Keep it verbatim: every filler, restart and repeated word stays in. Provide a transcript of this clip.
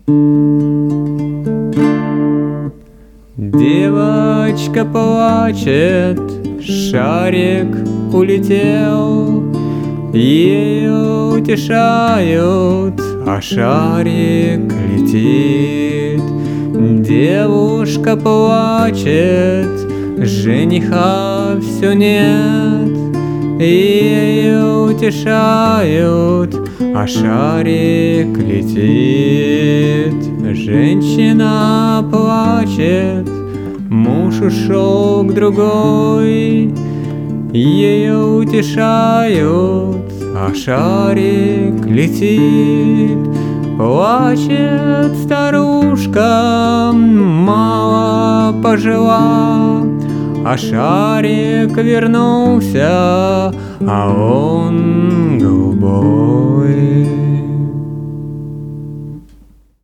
Девочка плачет, шарик улетел, ее утешают, а шарик летит. Девушка плачет, жениха все нет, ее утешают, а шарик летит. Женщина плачет, муж ушел к другой, ее утешают, а шарик летит. Плачет старушка, мало пожила, а шарик вернулся, а он голубой.